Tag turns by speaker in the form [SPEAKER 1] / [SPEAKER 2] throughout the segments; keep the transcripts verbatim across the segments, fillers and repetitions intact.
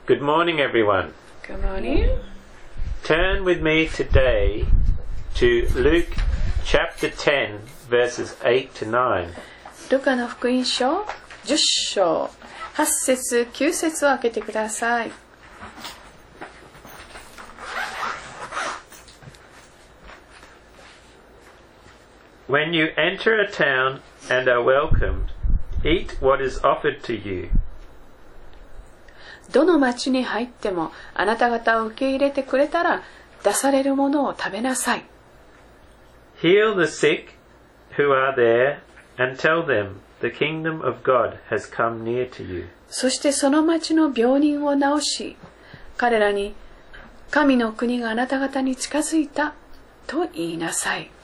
[SPEAKER 1] Good morning, everyone.
[SPEAKER 2] Good morning.
[SPEAKER 1] Turn with me today to Luke chapter ten, verses eight to nine.
[SPEAKER 2] ルカの福音書じゅっ章はち節きゅう節を開けてください。
[SPEAKER 1] When you enter a town and are welcomed, eat what is offered to you.
[SPEAKER 2] どの町に入ってもあなた方を受け入れてくれたら出されるものを食べなさい。
[SPEAKER 1] Heal the sick who are there and tell them the kingdom of God has come near to you.
[SPEAKER 2] そしてその町の病人を治し、彼らに神の国があなた方に近づいたと言いなさい。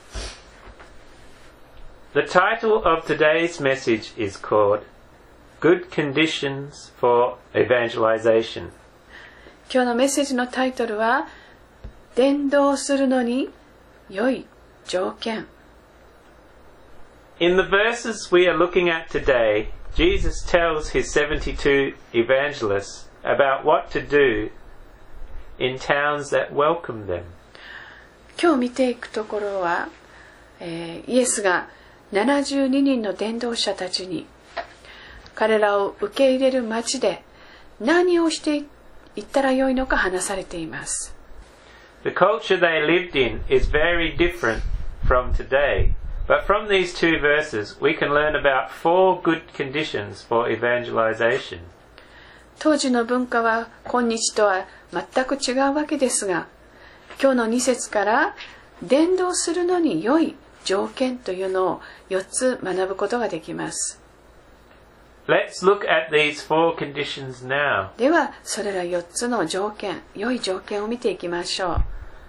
[SPEAKER 1] The title of today's message is called Good Conditions for Evangelization.
[SPEAKER 2] 今日のメッセージのタイトルは伝道するのに良い条件。
[SPEAKER 1] In the verses we are looking at today, Jesus tells his seventy-two evangelists about what to do in towns that welcome them.
[SPEAKER 2] 今日見ていくところは、えー、イエスがななじゅうににんの伝道者たちに彼らを受け入れる町で何をしていったらよいのか話されています。
[SPEAKER 1] The culture they lived in is very different from today, but from these two verses we can learn about four good conditions for evangelization.
[SPEAKER 2] 当時の文化は今日とは全く違うわけですが、今日のに節から伝道するのに良い条件というのをよっつ学ぶことができます。
[SPEAKER 1] Let's look at these four conditions now.
[SPEAKER 2] ではそれらよっつの条件、良い条件を見ていきましょう。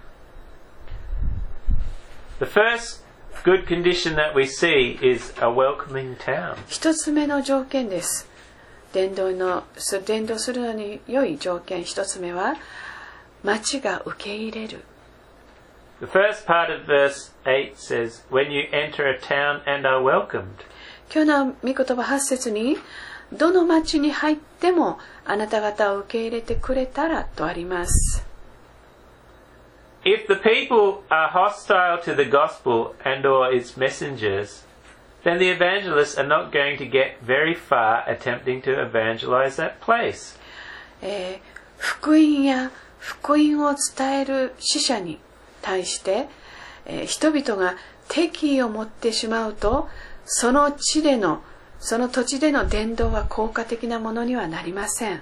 [SPEAKER 1] The first good condition that we see is a welcoming town.
[SPEAKER 2] 一つ目の条件です。伝道の伝道するのに良い条件一つ目は町が受け入れる。
[SPEAKER 1] The first part of verse eight says, When you enter a town and are welcomed.
[SPEAKER 2] 今日の御言葉はち節にどの町に入ってもあなた方を受け入れてくれたらとあります。
[SPEAKER 1] If the people are hostile to the gospel and or its messengers, then the evangelists are not going to get very far attempting to evangelize that place.
[SPEAKER 2] えー、福音や福音を伝える使者に対して、えー、人々が敵意を持ってしまうと、その地での、その土地での伝道は効果的なものにはなりません。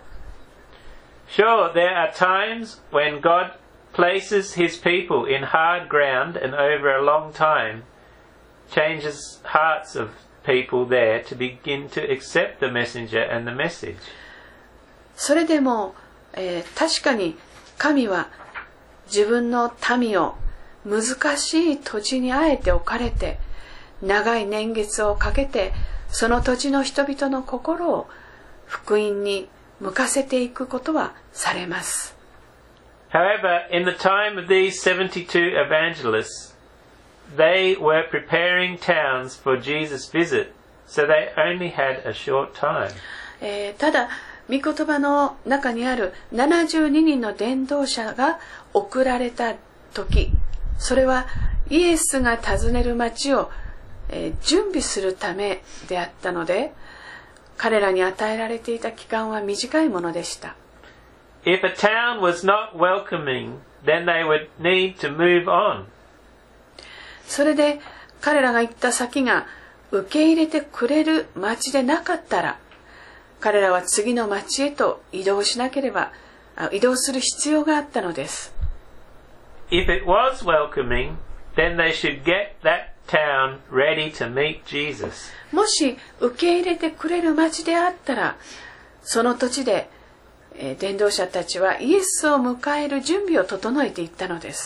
[SPEAKER 1] Sure, there are times when God places his people in hard ground and over a long time changes hearts of people there to begin to accept the messenger and the message.
[SPEAKER 2] それでも、えー、確かに神は自分の民を難しい土地にあえて置かれて長い年月をかけてその土地の人々の心を福音に向かせていくことはされます。
[SPEAKER 1] However, in the time of these seventy-two evangelists, they were preparing towns for Jesus' visit, so they only had a short time.
[SPEAKER 2] えー、ただ御言葉の中にあるななじゅうににんの伝道者が送られた時、それはイエスが訪ねる町を、えー、準備するためであったので、彼らに与えられていた期間は短いものでした。
[SPEAKER 1] If a town was not welcoming, then they would need to move on.
[SPEAKER 2] それで彼らが行った先が受け入れてくれる町でなかったら、彼らは次の町へと移動しなければ、移動する必要があったのです。
[SPEAKER 1] If it was welcoming, then they should get that town ready to meet Jesus.
[SPEAKER 2] もし受け入れてくれる町であったら、その土地で、えー、伝道者たちはイエスを迎える準備を整えていったのです。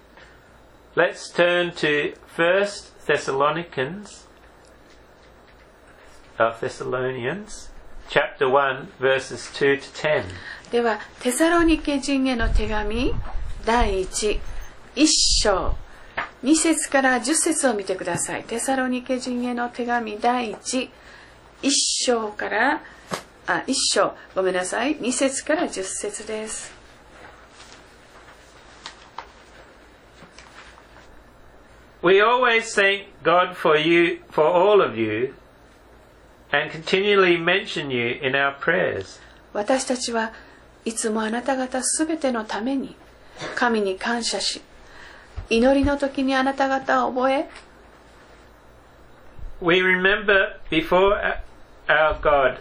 [SPEAKER 1] Let's turn to First Thessalonians, uh, Thessalonians, chapter one, verses two to ten.
[SPEAKER 2] では、テサロニケ人への手紙第一、一章、二節から十節を見てください。テサロニケ人への手紙第一、一章からあ、一章、ごめんなさい、二節から十節です。
[SPEAKER 1] We always thank God for you, for all of you, and continually mention you in our prayers.
[SPEAKER 2] 私たちはいつもあなた方すべてのために神に感謝し、祈りの時にあなた方を覚え、
[SPEAKER 1] We remember before our God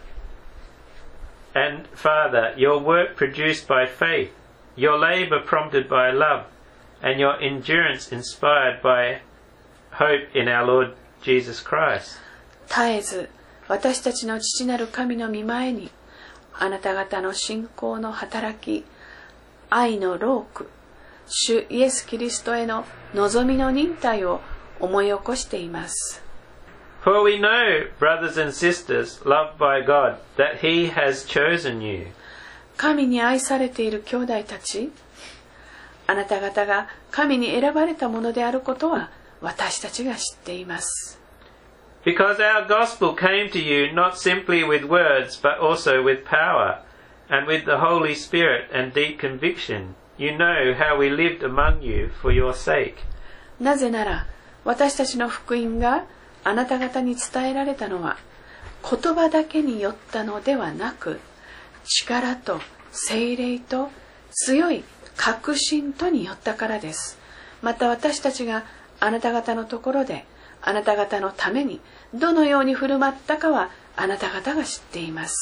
[SPEAKER 1] and Father your work produced by faith, your labor prompted by love, and your endurance inspired by hope in our Lord Jesus Christ.
[SPEAKER 2] 絶えず私たちの父なる神の御前にあなた方の信仰の働き、愛の労苦、主イエス・キリストへの望みの忍耐を思い起こしています。
[SPEAKER 1] For we know, brothers and sisters, loved by God, that He has chosen you.
[SPEAKER 2] 神に愛されている兄弟たち、あなた方が神に選ばれたものであることは私たちが知っています。
[SPEAKER 1] Because our gospel came to you not simply with words, but also with power, and with the Holy Spirit and deep conviction. You know how we lived among you for your sake.
[SPEAKER 2] なぜなら、私たちの福音があなた方に伝えられたのは、言葉だけによったのではなく、力と聖霊と強い確信とによったからです。また私たちがあなた方のところで、あなた方のためにどのように振る舞ったかはあなた方が知っています。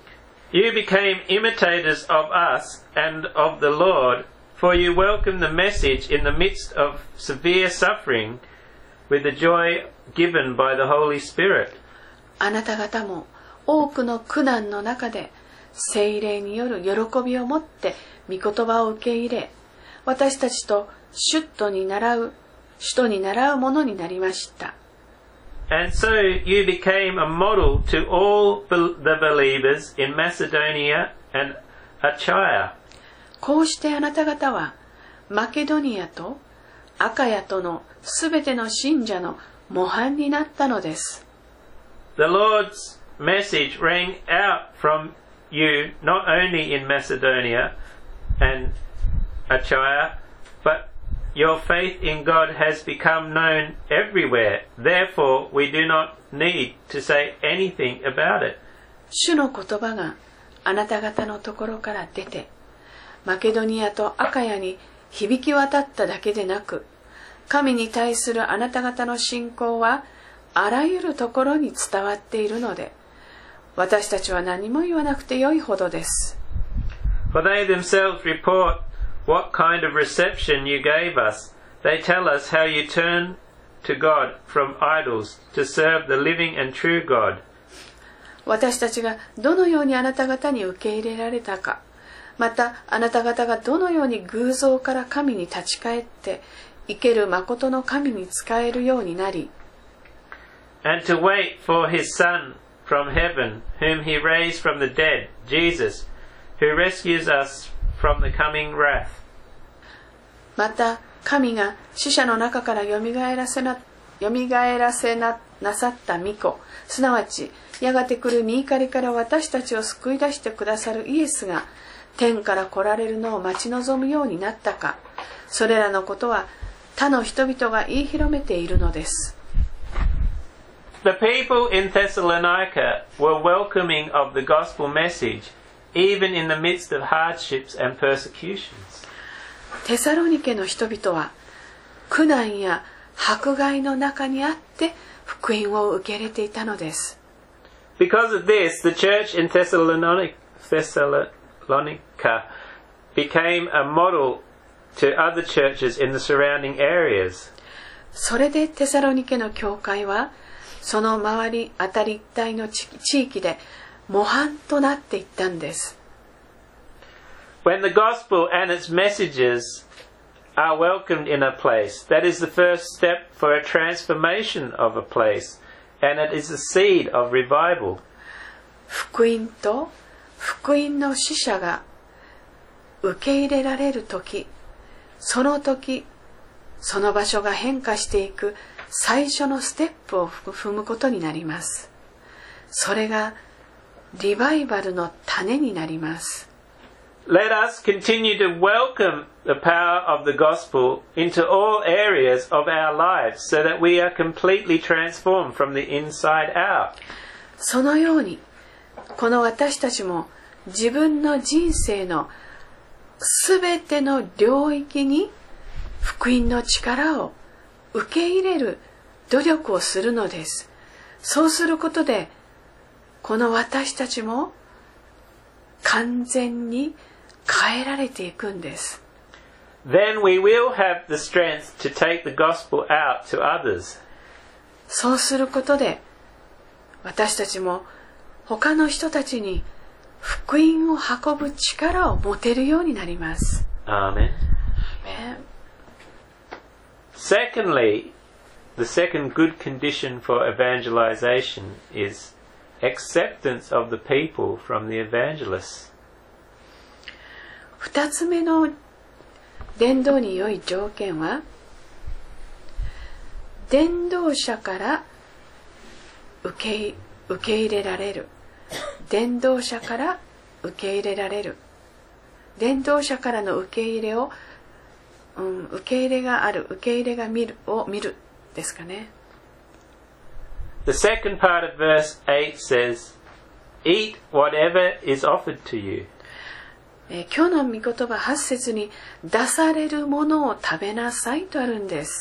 [SPEAKER 1] You became imitators of us and of the Lord, for you welcomed the message in the midst of severe suffering with the joy given by the Holy Spirit.
[SPEAKER 2] あなた方も多くの苦難の中で聖霊による喜びを持って御言葉を受け入れ、私たちと主とに習う主とに習うものになりました。
[SPEAKER 1] And so you became a model to all the believers in Macedonia and Achaia.
[SPEAKER 2] こうしてあなた方はマケドニアとアカヤとのすべての信者の模範になったのです。
[SPEAKER 1] The Lord's message rang out from you not only in Macedonia and Achaia, but your faith in God has become known everywhere. Therefore, we do not need to say anything about it.
[SPEAKER 2] 主の言葉があなた方のところから出て、マケドニアとアカヤに響き渡っただけでなく、神に対するあなた方の信仰はあらゆるところに伝わっているので、私たちは何も言わなくてよいほどです。
[SPEAKER 1] For they themselves report what kind of reception you gave us. They tell us how you turned to God from idols to serve the living and true God.
[SPEAKER 2] 私たちがどのようにあなた方に受け入れられたか、またあなた方がどのように偶像から神に立ち返って生ける誠の神に仕えるようになり、
[SPEAKER 1] And to wait for his Son from heaven, whom he raised from the dead, Jesus, who rescues us from the coming wrath.
[SPEAKER 2] また神が死者の中からよみがえらせな、よみがえらせな、なさった御子、すなわちやがて来る御怒りから私たちを救い出してくださるイエスが天から来られるのを待ち望むようになったか、それらのことは他の人々が言い広めているのです。
[SPEAKER 1] The people in Thessalonica were welcoming of the gospel message, even in the midst of hardships and persecutions.
[SPEAKER 2] テサロニケの人々は苦難や迫害の中にあって福音を受け入れていたのです。
[SPEAKER 1] Because of this, the church in Thessalonica, Thessalonica became a model to other churches in the surrounding areas.
[SPEAKER 2] それでテサロニケの教会はその周りあたり一帯の地域で模範となっていったんです。
[SPEAKER 1] When the gospel and its messages are welcomed in a place, that is the first step for a transformation of a place, and it is the seed of revival.
[SPEAKER 2] 福音と福音の使者が受け入れられるとき、その時、その場所が変化していく最初のステップを踏むことになります。それがリバイバルの種になります。
[SPEAKER 1] Let us continue to welcome the power of the gospel into all areas of our lives so that we are completely transformed from the inside out.
[SPEAKER 2] そのように、この私たちも自分の人生のすべての領域に福音の力を受け入れる努力をするのです。そうすることで、この私たちも完全に変えられていくんです。
[SPEAKER 1] Then we will have the strength to take the gospel out to others.
[SPEAKER 2] そうすることで、私たちも他の人たちに福音を運ぶ力を持てるようになります。
[SPEAKER 1] Amen. Secondly, the second good condition for evangelization is acceptance of the people from the evangelists.
[SPEAKER 2] 二つ目の伝道に良い条件は、伝道者から受け、受け入れられる。伝道者から受け入れられる。伝道者からの受け入れを、うん、受け入れがある、受け入れが見るを見るですかね。
[SPEAKER 1] The second part of verse eight says, "Eat whatever is offered to you."
[SPEAKER 2] えー、今日の御言葉はち節に出されるものを食べなさいとあるんです。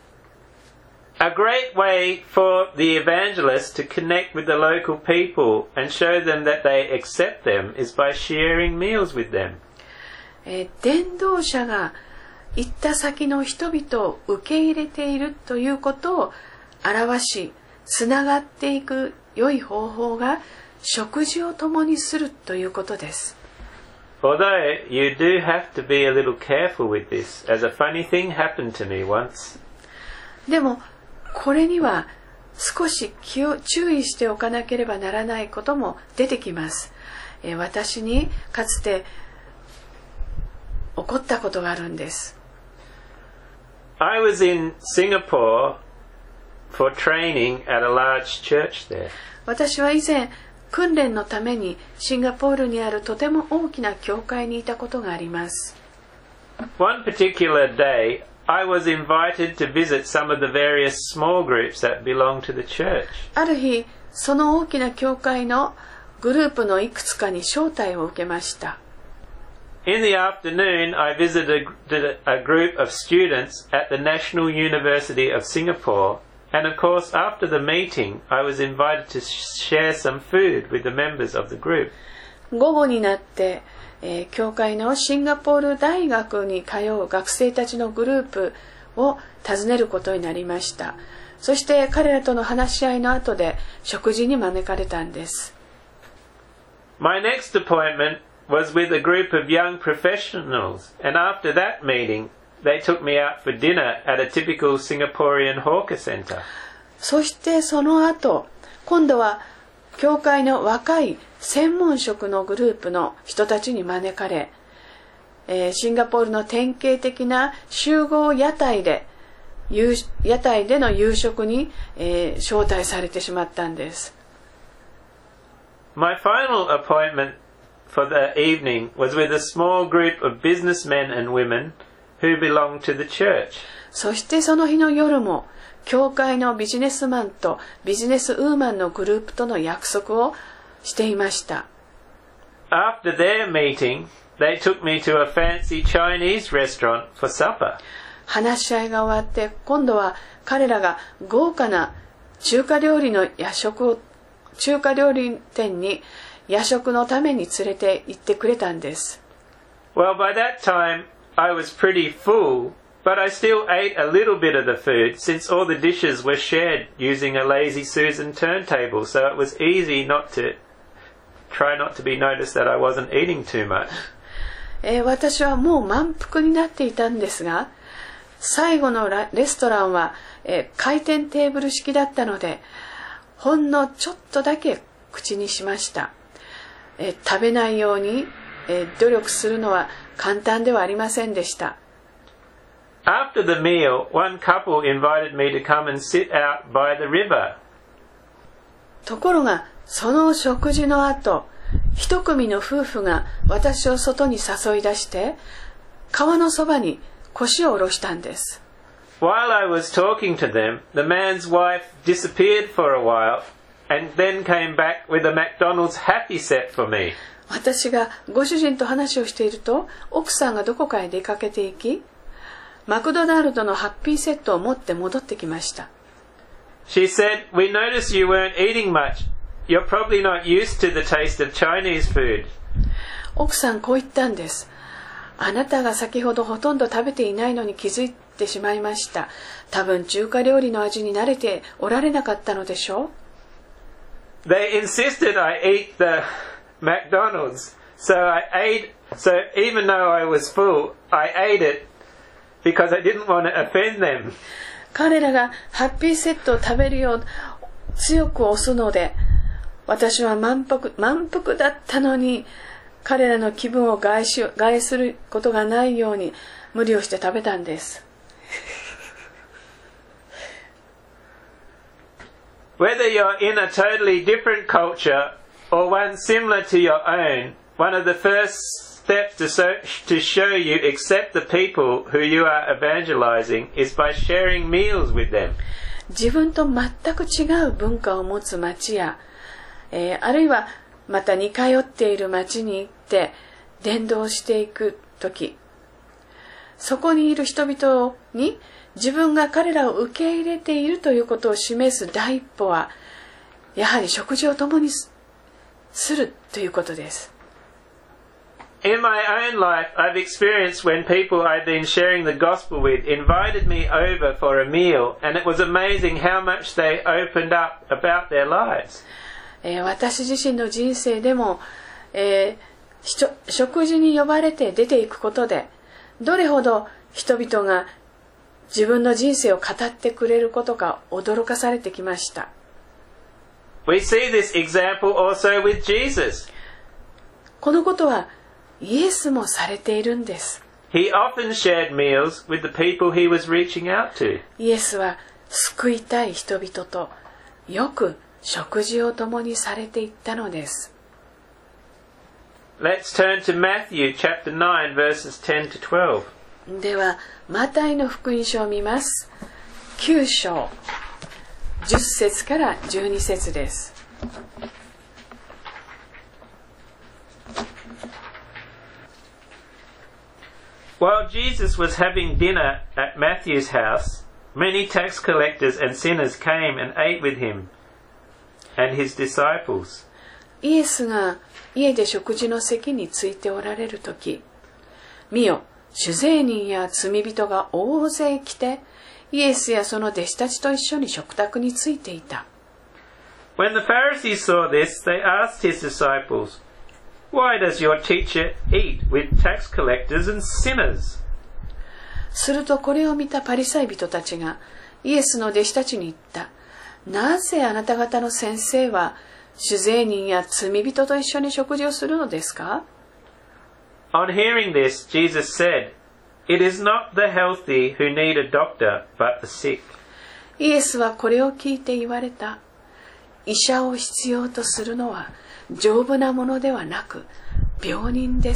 [SPEAKER 1] A great way for the evangelists to connect with the local people and show them that they accept them is by sharing meals with them.
[SPEAKER 2] えー、伝道者が行った先の人々を受け入れているということを表し、つながっていく良い方法が食事を共にするということです。
[SPEAKER 1] Although you do have to be a little careful with this, as a funny thing happened to me once.
[SPEAKER 2] でもこれには少し気を注意しておかなければならないことも出てきます。えー、私にかつて起こったことがあるんです。
[SPEAKER 1] I was in Singapore for training at a large church there.
[SPEAKER 2] 私は以前訓練のためにシンガポールにあるとても大きな教会にいたことがあります。
[SPEAKER 1] One particular day, I was invited to visit some of the various small groups that belong to the church.
[SPEAKER 2] ある日、その大きな教会のグループのいくつかに招待を受けました。
[SPEAKER 1] In the afternoon, I visited a group of students at the National University of Singapore, and of course, after the meeting, I was invited to share some food with the members of the group.
[SPEAKER 2] 午後になって、えー、教会のシンガポール大学に通う学生たちのグループを訪ねることになりました。そして彼らとの話し合いの後で食事に招かれたんです。
[SPEAKER 1] My next appointment was with a group of young professionals, and after that meeting, they took me out for dinner at a typical Singaporean hawker centre.
[SPEAKER 2] そしてその後、今度は教会の若い専門職のグループの人たちに招かれ、えー、シンガポールの典型的な集合屋台で、屋台での夕食に、えー、招待されてしまったんです。
[SPEAKER 1] My final appointment for the evening was with a small group of businessmen and women who belonged to the church.
[SPEAKER 2] そしてその日の夜も、教会のビジネスマンとビジネスウーマンのグループとの約束をしていました。
[SPEAKER 1] After their meeting, they took me to a fancy Chinese restaurant for supper.
[SPEAKER 2] 話し合いが終わって、今度は彼らが豪華な中華料理の夜食を、中華料理店に夜食のために連れて行ってくれたんです。
[SPEAKER 1] Well, by that time, I was pretty full, but I still ate a little bit of the food since all the dishes were shared using a Lazy Susan turntable, so it was easy not to try not to be noticed that I wasn't eating too much.
[SPEAKER 2] えー、私はもう満腹になっていたんですが、最後のレストランは、えー、回転テーブル式だったので、ほんのちょっとだけ口にしました。えー、食べないように、えー、努力するのは簡単ではありませんでした。
[SPEAKER 1] After the meal, one couple invited me to come and sit out by the river.
[SPEAKER 2] ところがその食事の後、一組の夫婦が私を外に誘い出して、川のそばに腰を下ろしたんです。
[SPEAKER 1] While I was talking to them, the man's wife disappeared for a while and then came back with a McDonald's happy set for me.
[SPEAKER 2] 私がご主人と話をしていると、奥さんがどこかへ出かけていき、マクドナルドのハッピーセットを持って戻ってきました。
[SPEAKER 1] She said, "We noticed you weren't eating much. You're probably not used to the taste of Chinese food."
[SPEAKER 2] 奥さんこう言ったんです。あなたが先ほどほとんど食べていないのに気づいてしまいました。多分中華料理の味に慣れておられなかったのでしょう。
[SPEAKER 1] They insisted I eat the McDonald's, so I ate. So even though I was full, I ate it because I didn't want to offend them.
[SPEAKER 2] 彼らがハッピーセットを食べるよう強く押すので、私は満腹満腹だったのに、彼らの気分を害し害することがないように無理をして食べたんです。
[SPEAKER 1] Whether you're in a totally different culture or one similar to your own, one of the first steps to, so, to show you accept the people who you are evangelizing is by sharing meals with them.
[SPEAKER 2] 自分と全く違う文化を持つ町や、えー、あるいはまた似通っている町に行って伝道していくとき、そこにいる人々に自分が彼らを受け入れているということを示す第一歩は、やはり食事を共にするということです。
[SPEAKER 1] In my own life, I've experienced when people I've been sharing the gospel with invited me over for a meal, and it was amazing how much they opened up about their lives.
[SPEAKER 2] えー、私自身の人生でも、えー、食事に呼ばれて出ていくことで、どれほど人々が自分の人生を語ってくれることか驚かされてきました。
[SPEAKER 1] We see this example also with Jesus.
[SPEAKER 2] このことはイエスもされているんです。
[SPEAKER 1] He often shared meals with the people he was reaching out to.
[SPEAKER 2] イエスは救いたい人々とよく食事を共にされていったのです。
[SPEAKER 1] Let's turn to Matthew chapter nine verses ten to twelve.
[SPEAKER 2] ではマタイの福音書を見ます。きゅう章じゅっ節からじゅうに節です。
[SPEAKER 1] While Jesus was having dinner at Matthew's house, many tax collectors and sinners came and ate with him and his disciples.
[SPEAKER 2] イエスが家で食事の席についておられるとき、見よ、主税人や罪人が大勢来て、イエスやその弟子たちと一緒に食卓についていた。
[SPEAKER 1] When the Pharisees saw this, they asked his disciples, "Why does your teacher eat with tax collectors and sinners?"
[SPEAKER 2] するとこれを見たパリサイ人たちがイエスの弟子たちに言った。なぜあなた方の先生は主税人や罪人と一緒に食事をするのですか？
[SPEAKER 1] On hearing this, Jesus said, "It is not the healthy who need a doctor, but the sick."
[SPEAKER 2] イエスはこれを聞いて言われた。医者を必要とするのは丈夫なものではなく病人です。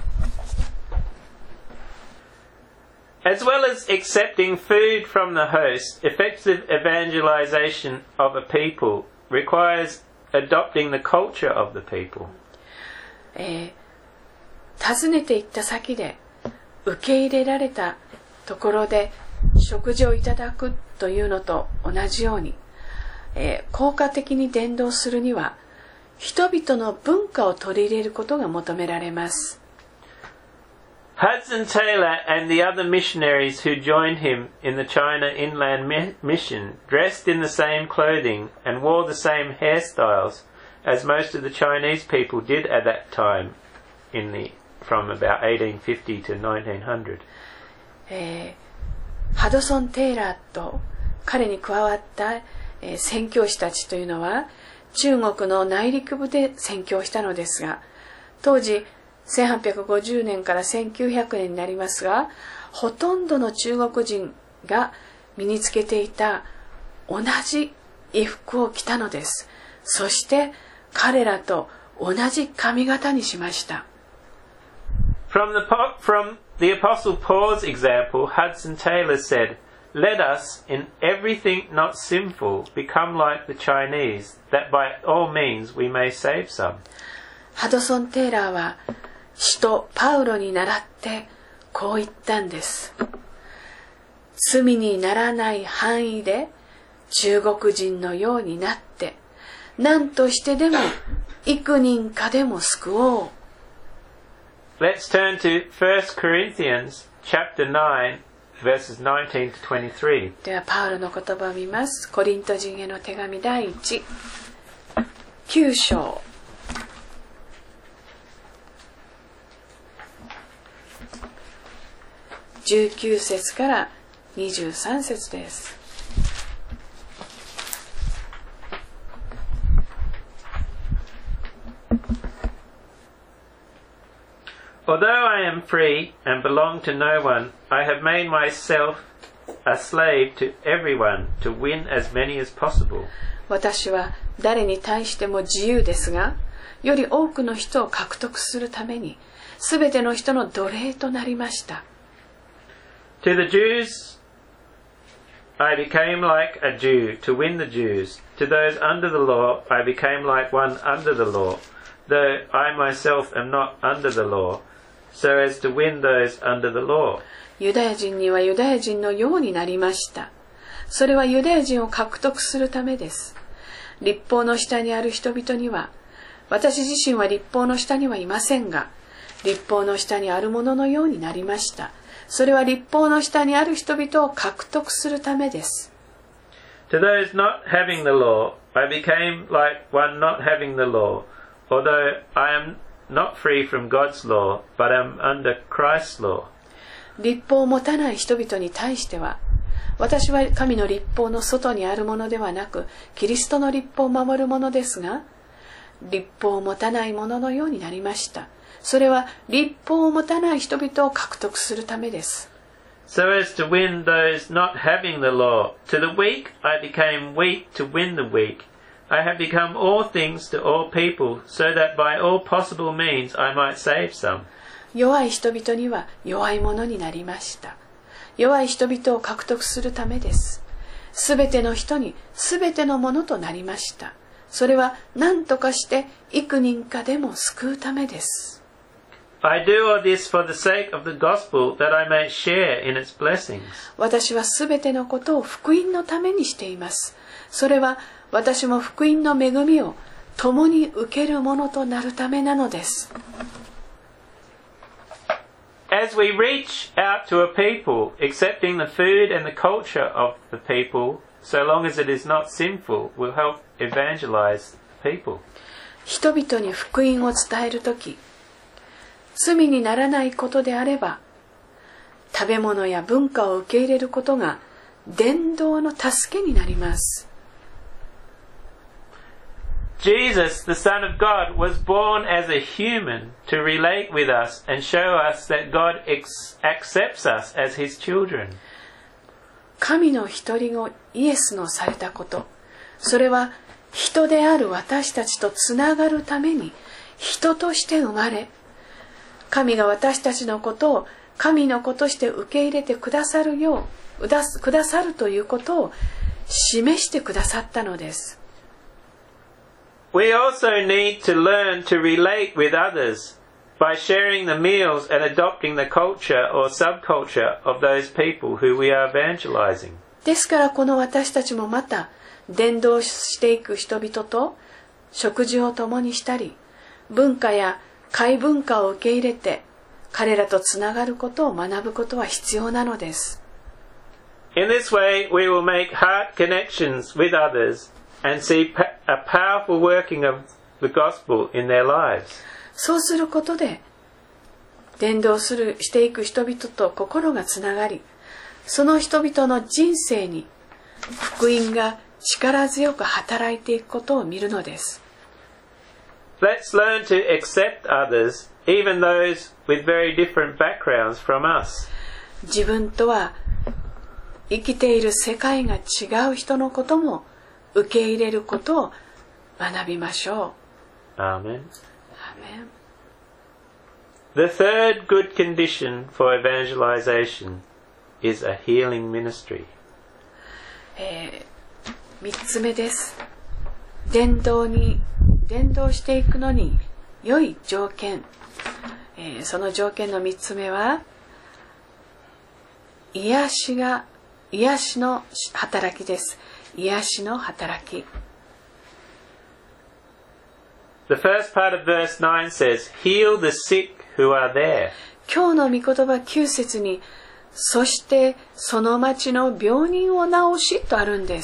[SPEAKER 1] As well as accepting food from the host, effective evangelization of a people requires adopting the culture of the people.
[SPEAKER 2] えー、訪ねていった先で受け入れられたところで食事をいただくというのと同じように、えー、効果的に伝道するには人々の文化を取り入れることが求められます。
[SPEAKER 1] Hudson Taylor and the other missionaries who joined him in the China Inland Mission dressed in the same clothing and wore the same hairstyles as most of the Chinese people did at that time, in the from about eighteen fifty to nineteen hundred.
[SPEAKER 2] えー、ハドソン・テイラーと彼に加わった、えー、宣教師たちというのは中国の内陸部で宣教したのですが、当時せんはっぴゃくごじゅうねんからせんきゅうひゃくねんになりますが、ほとんどの中国人が身につけていた同じ衣服を着たのです。 そして彼らと同じ髪型にしました。
[SPEAKER 1] From the, from the Apostle Paul's example, Hudson Taylor said, Let us, in everything not sinful, become like the Chinese, that by all means we may save some.
[SPEAKER 2] ハドソン・テイラーは使徒パウロに倣ってこう言ったんです。罪にならない範囲で中国人のようになって、何としてでも幾人かでも救おう。
[SPEAKER 1] Let's turn to First Corinthians chapter nine, verses nineteen to twenty-three.
[SPEAKER 2] ではパウロの言葉を見ます。コリント人への手紙第一、きゅう章。じゅうきゅう節からにじゅうさん節です。
[SPEAKER 1] Although I am free and belong to no one, I have made myself a slave to everyone to win as many as possible.
[SPEAKER 2] 私は誰に対しても自由ですが、より多くの人を獲得するために、すべての人の奴隷となりました。
[SPEAKER 1] To the Jews, I became like a Jew to win the Jews. To those under the law, I became like one under the law, though I myself am not under the law, so as to win those under the law.
[SPEAKER 2] ユダヤ人にはユダヤ人のようになりました。それはユダヤ人を獲得するためです。律法の下にある人々には、私自身は律法の下にはいませんが、律法の下にあるもののようになりました。それは律法の下にある人々を獲得するためです。
[SPEAKER 1] To those not having the law, I became like one not having the law, although I am not free from God's law, but am under Christ's law.
[SPEAKER 2] 律法を持たない人々に対しては、私は神の律法の外にあるものではなく、キリストの律法を守るものですが、律法を持たないもののようになりました。それは律法を持たない人々を獲得するためです。
[SPEAKER 1] So as to win those not having the law, to the weak I became weak to win the weak. I have become all things to all people, so that by all possible means I might save some.
[SPEAKER 2] 弱い人々には弱いものになりました。弱い人々を獲得するためです。すべての人にすべてのものとなりました。それは何とかして幾人かでも救うためです。
[SPEAKER 1] I do all this for the sake of the gospel, that I may share in its blessings.
[SPEAKER 2] 私はすべてのことを福音のためにしています。それは私も福音の恵みを共に受けるものとなるためなのです。
[SPEAKER 1] As we reach out to a people, accepting the food and the culture of the people, so long as it is not sinful, will help evangelize people.
[SPEAKER 2] 人々に福音を伝えるとき、罪にならないことであれば、食べ物や文化を受け入れることが伝道の助けになります。
[SPEAKER 1] Jesus, the Son of God, was born as a human to relate with us and show us that God ex- accepts us as His children.
[SPEAKER 2] 神の一人子イエスのされたこと、それは人である私たちとつながるために人として生まれ、神が私たちのことを神の子として受け入れてくださるよう、くださるということを示してくださったのです。
[SPEAKER 1] We also need to learn to relate with others by sharing the meals and adopting the culture or subculture of those people who we are evangelizing.
[SPEAKER 2] ですからこの私たちもまた伝道していく人々と食事を共にしたり、文化や怪文化を受け入れて彼らとつながることを学ぶことは必要なのです。
[SPEAKER 1] In this way, we will make heart connections with others and see a powerful working of the gospel in their lives.
[SPEAKER 2] そうすることで伝道するしていく人々と心がつながり、その人々の人生に福音が力強く働いていくことを見るのです。
[SPEAKER 1] Let's learn to accept others, even those with very different backgrounds from us.
[SPEAKER 2] 自分とは生きている世界が違う人のことも受け入れることを学びましょう。
[SPEAKER 1] Amen.
[SPEAKER 2] アーメン。
[SPEAKER 1] The third good condition for evangelization is a healing ministry.
[SPEAKER 2] えー、三つ目です。伝道に伝道していくのに良い条件、えー、その条件の三つ目は癒しが癒しの働きです。癒しの働き。
[SPEAKER 1] The first part of verse nine says, Heal the sick who are there.
[SPEAKER 2] 今日の御言葉きゅう節に、そしてその町の病人を治しとあるんです。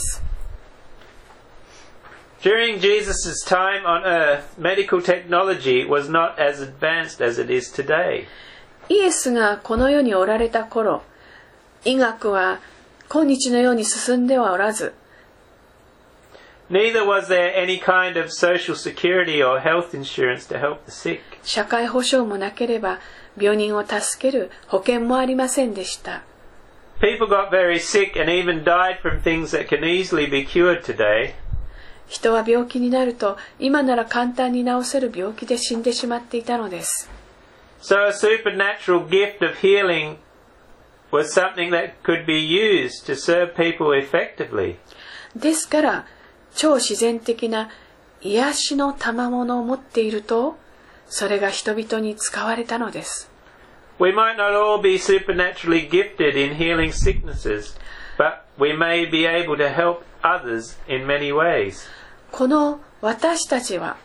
[SPEAKER 1] During Jesus' time on earth, medical technology was not as advanced as it is today.
[SPEAKER 2] イエスがこの世におられた頃、医学は今日のように進んではおらず、
[SPEAKER 1] Neither was there any kind of social security or health insurance to help the sick.
[SPEAKER 2] 社会保障もなければ病人を助ける保険もありませんでした。
[SPEAKER 1] People got very sick and even died from things that can easily be cured today.
[SPEAKER 2] 人は病気になると今なら簡単に治せる病気で死んでしまっていたのです。
[SPEAKER 1] So a supernatural gift of healing was something that could be used to serve people effectively.
[SPEAKER 2] ですから超自然的な癒しの賜物を持っていると、それが人々に使われたのです。
[SPEAKER 1] We might not all be supernaturally gifted in healing sicknesses, but we may be able to help others in many ways.
[SPEAKER 2] この私たちは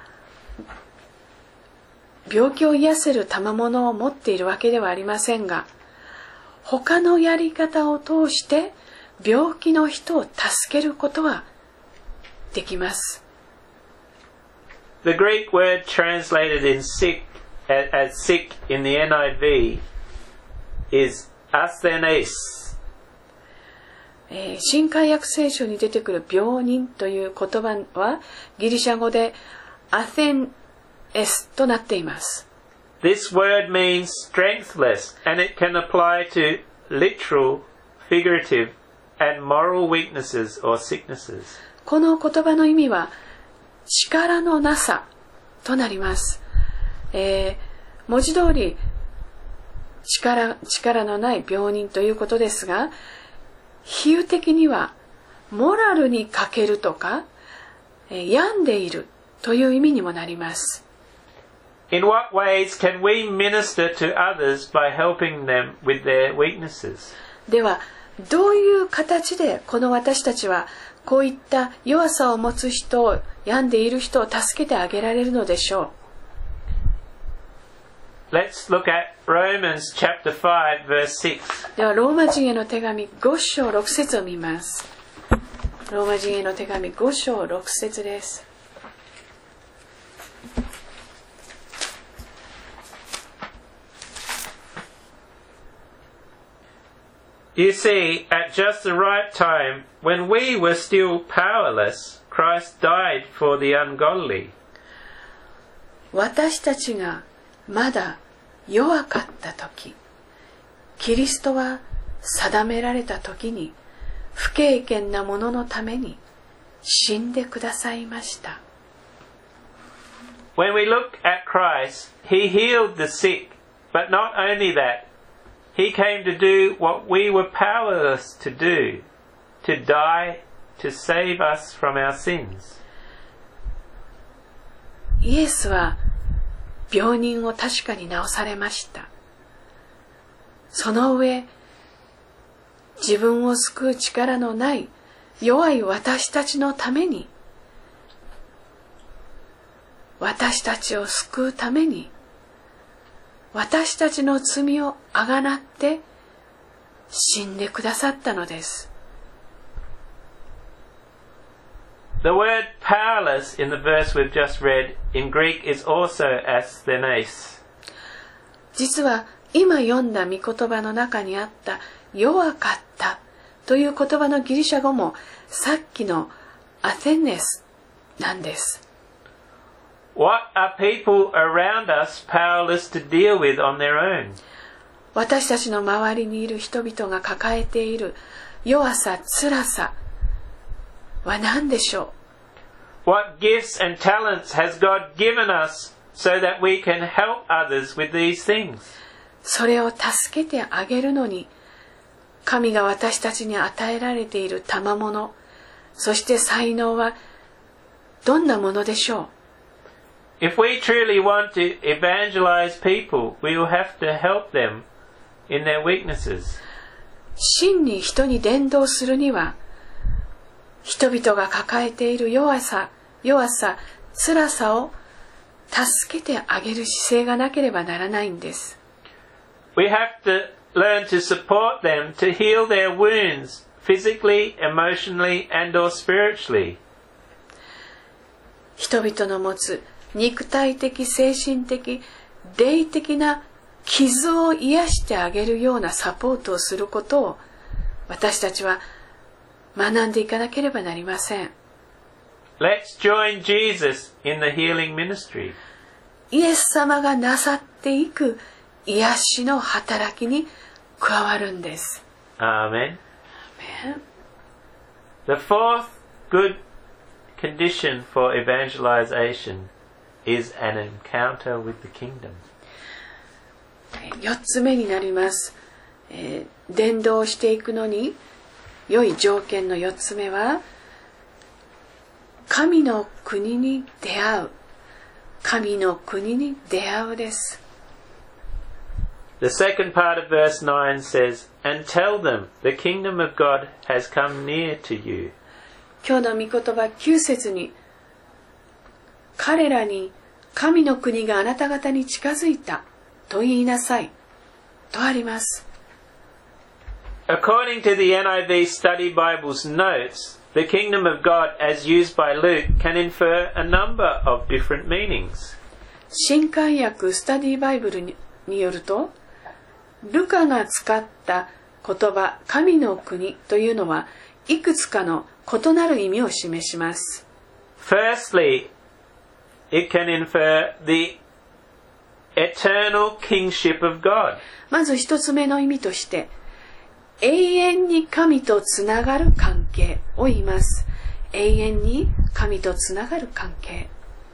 [SPEAKER 2] 病気を癒せる賜物を持っているわけではありませんが、他のやり方を通して病気の人を助けることはできます。
[SPEAKER 1] The Greek word translated in sick as sick in the N I V is asthenes.
[SPEAKER 2] えー、新海訳聖書に出てくる病人という言葉はギリシャ語でアテンエスとなっています。
[SPEAKER 1] This word means strengthless, and it can apply to literal, figurative, and moral weaknesses or sicknesses.
[SPEAKER 2] この言葉の意味は力のなさとなります。えー、文字通り 力, 力のない病人ということですが、比喩的にはモラルに欠けるとか、えー、病んでいるという意味にもなります。
[SPEAKER 1] In what ways can we minister to others by helping them with their weaknesses?
[SPEAKER 2] ではどういう形でこの私たちはこういった弱さを持つ人を、病んでいる人を助けてあげられるのでしょ
[SPEAKER 1] う。Let's look at Romans chapter five, verse six.
[SPEAKER 2] ではローマ人への手紙ご章ろく節を見ます。ローマ人への手紙ご章ろく節です。
[SPEAKER 1] You see, at just the right time, when we were still powerless, Christ died for the ungodly.
[SPEAKER 2] 私たちがまだ弱かった時、キリストは定められた時に不経験な者のために死んでくださいました。
[SPEAKER 1] When we look at Christ, He healed the sick, but not only that, He came to do what we were powerless to do, to die, to save us from our sins.
[SPEAKER 2] イエスは病人を確かに治されました。その上、自分を救う力のない弱い私たちのために、私たちを救うために、私たちの罪をあがなって死んでくださったのです。
[SPEAKER 1] The word powerless in the verse we've just read in Greek is also asthenes.
[SPEAKER 2] 実は今読んだ御言葉の中にあった弱かったという言葉のギリシャ語もさっきのアテネスなんです。
[SPEAKER 1] What are people around us powerless to deal with on their own?
[SPEAKER 2] 私たちの周りにいる人々が抱えている弱さ、辛さは何でしょ
[SPEAKER 1] What gifts and talents has God given us so that we can help others with these things?
[SPEAKER 2] それを助けてあげるのに、神が私たちに与えられている賜物、そして才能はどんなものでしょう？
[SPEAKER 1] If we truly want to evangelize people, we will have to help them in their weaknesses.
[SPEAKER 2] 真に人に伝道するには、人々が抱えている弱さ、弱さ、辛さを助けてあげる姿勢がなければならないんです。
[SPEAKER 1] We have to learn to support them to heal their wounds physically, emotionally, and or spiritually.
[SPEAKER 2] 人々の持つ肉体的、精神的、霊的な傷を癒してあげるようなサポートをすることを私たちは学んでいかなければなりません。
[SPEAKER 1] Let's join Jesus in the healing ministry.
[SPEAKER 2] イエス様がなさっていく癒しの働きに加わるんです。
[SPEAKER 1] Amen. The fourth good condition for evangelization is an encounter with the kingdom.
[SPEAKER 2] 四つ目になります。えー、伝道していくのに良い条件の四つ目は、神の国に出会う。神の国に出会うです。
[SPEAKER 1] The second part of verse nine says, "And tell them, the kingdom of God has come near to you."
[SPEAKER 2] 今日の御言葉きゅう節に、彼らに神の国があなた方に近づいたと言いなさいとあります。
[SPEAKER 1] According to the N I V Study Bible's notes, the kingdom of God as used by Luke can infer a number of different meanings.
[SPEAKER 2] 新海訳スタディバイブルによると、ルカが使った言葉神の国というのはいくつかの異なる意味を示します。
[SPEAKER 1] Firstly, it can infer the eternal kingship of God.
[SPEAKER 2] まず一つ目の意味として、永遠に神とつながる関係を言います。永遠に神とつながる関係。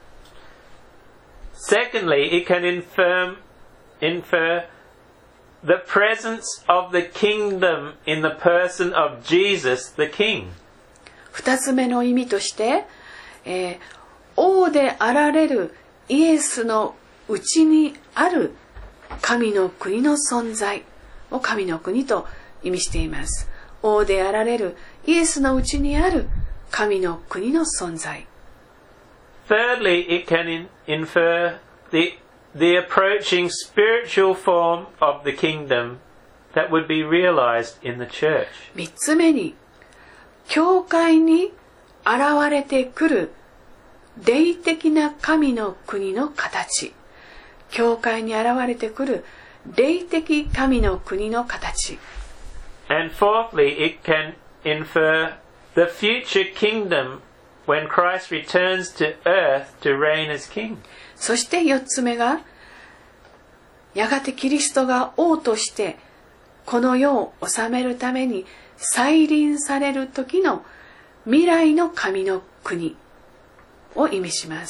[SPEAKER 1] Secondly, it can infer, infer the presence of the kingdom in the person of Jesus the King.
[SPEAKER 2] 二つ目の意味として、えー、王であられるイエスのうちにある神の国の存在を神の国と意味しています。王であられるイエスのうちにある神の国の存在。
[SPEAKER 1] Thirdly, it can in, infer the, the approaching spiritual form of the kingdom that would be realized in the church.
[SPEAKER 2] 三つ目に、教会に現れてくる霊的な神の国の形。教会に現れてくる霊的神の国の形。
[SPEAKER 1] And fourthly, it can infer the future kingdom when Christ returns to earth to reign as king.
[SPEAKER 2] そして四つ目が、やがてキリストが王としてこの世を治めるために再臨される時の未来の神の国を意味します。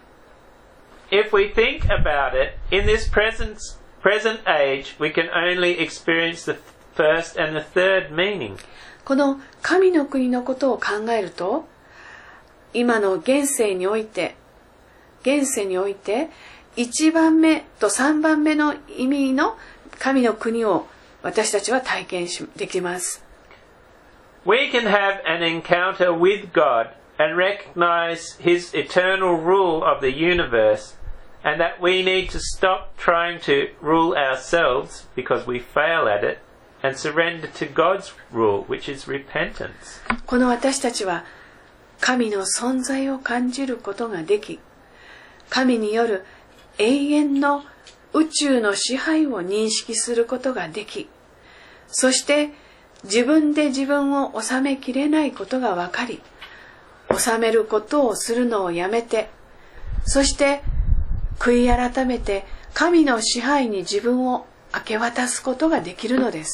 [SPEAKER 1] If we think about it, in this present, present age, we can only experience the first and the third meaning.
[SPEAKER 2] この神の国のことを考えると、今の現世において、現世において、一番目と三番目の意味の神の国を私たちは体験しできます。
[SPEAKER 1] We can have an encounter with God and recognize His eternal rule of the universe, and that we need to stop trying to rule ourselves because we fail at it, and surrender to God's rule, which is repentance.
[SPEAKER 2] この私たちは神の存在を感じることができ、神による永遠の宇宙の支配を認識することができ、そして自分で自分を治めきれないことが分かり、治めることをするのをやめて、そして悔い改めて神の支配に自分を明け渡すことができるのです。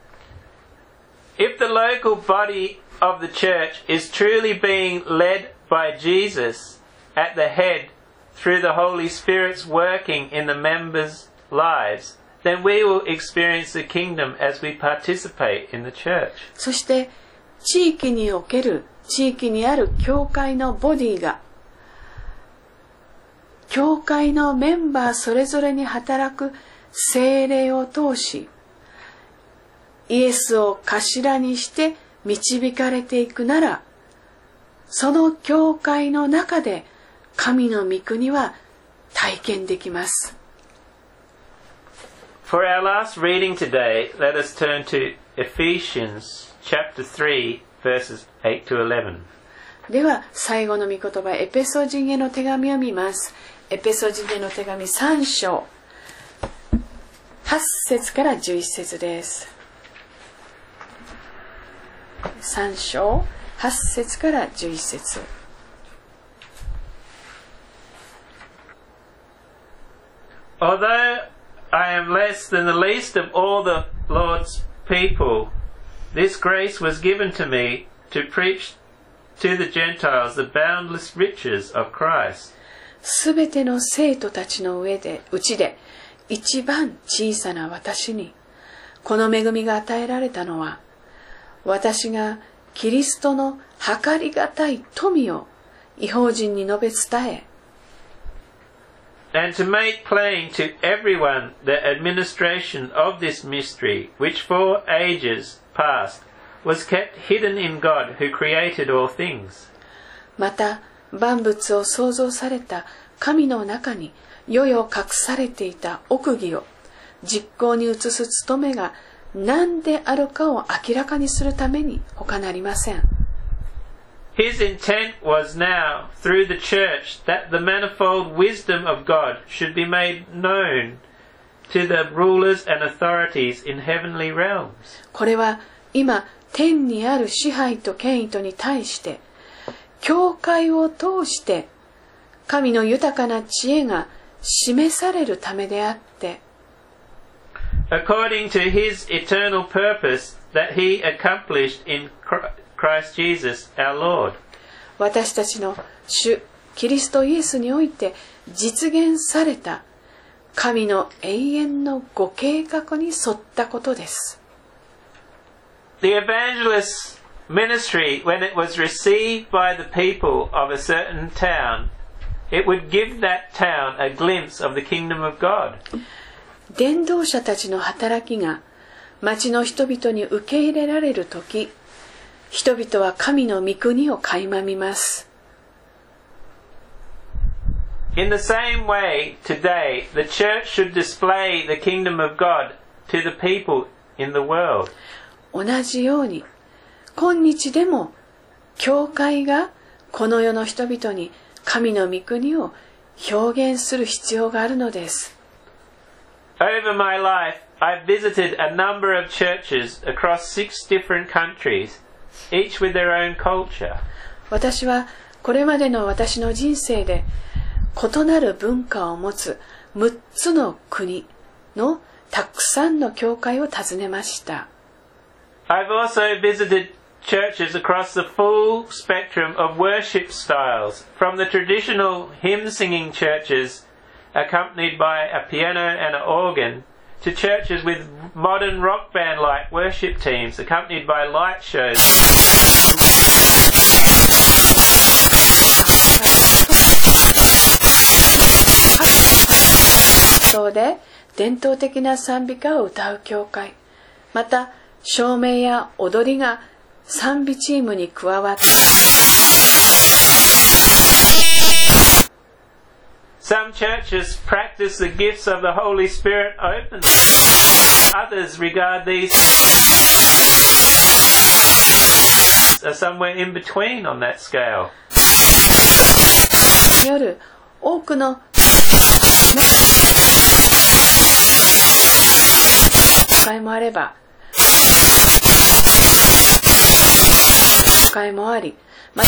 [SPEAKER 1] If the local body of the church is truly being led by Jesus at the head through the Holy Spirit's working in the members' lives, then we will experience the kingdom as we participate in the church.
[SPEAKER 2] そして地域における地域にある教会のボディが教会のメンバーそれぞれに働く聖霊を通しイエスを頭にして導かれていくなら、その教会の中で神の御国は体験できます。
[SPEAKER 1] For our last reading today, let us turn to Ephesians chapter three, verses eight to eleven.
[SPEAKER 2] では最後の御言葉、エペソ人への手紙を見ます。エペソ人への手紙さん章はち節からじゅういち節です。さん章はち節からじゅういち節。
[SPEAKER 1] Although I am less than the least of all the Lord's people, this grace was given to me to preach to the Gentiles the boundless riches of Christ.
[SPEAKER 2] すべての生徒たちの上で、うちで、一番小さな私に、この恵みが与えられたのは、私がキリストの計りがたい富を異邦人に述べ伝え、
[SPEAKER 1] And to make plain to everyone the administration of this mystery, which for ages past was kept hidden in God who created all things.
[SPEAKER 2] また、万物を創造された神の中に世々隠されていた奥義を実行に移す務めが何であるかを明らかにするために他なりません。
[SPEAKER 1] His intent was now, through the church, that the manifold wisdom of God should be made known to the rulers and authorities in heavenly realms.
[SPEAKER 2] これは今天にある支配と権威とに対して教会を通して神の豊かな知恵が示されるためであって、
[SPEAKER 1] according to his eternal purpose that he accomplished in Christ Jesus our Lord.
[SPEAKER 2] 私たちの主キリストイエスにおいて実現された神の永遠のご計画に沿ったことです。
[SPEAKER 1] The evangelist ministry, when it was received by the people of a certain town, it would give that town a glimpse of the kingdom of God.
[SPEAKER 2] 伝道者たちの働きが町の人々に受け入れられるとき、人々は神の御国を垣間見ます。
[SPEAKER 1] In the same way, today, the church should display the kingdom of God to the people in the world.
[SPEAKER 2] 同じように、今日でも教会がこの世の人々に神の御国を表現する必要があるのです。
[SPEAKER 1] Over my life, I've visited a number of churches across six different countries, each with their own culture.
[SPEAKER 2] 私はこれまでの私の人生で異なる文化を持つむっつの国のたくさんの教会を訪ねました。
[SPEAKER 1] I've also visited churches across the full spectrum of worship styles, from the traditional hymn-singing churches accompanied by a piano and an organ, to churches with modern rock band-like worship teams accompanied by light shows. そうで伝統的な賛美歌を歌う教会、また照明や踊りが賛美チームに加わって、 Some churches practice the gifts of the Holy Spirit openly. Others regard these as somewhere in between on that scale.
[SPEAKER 2] 夜多くの会もあれば会もあり、また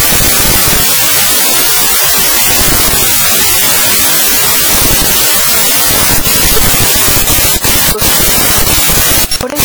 [SPEAKER 2] これ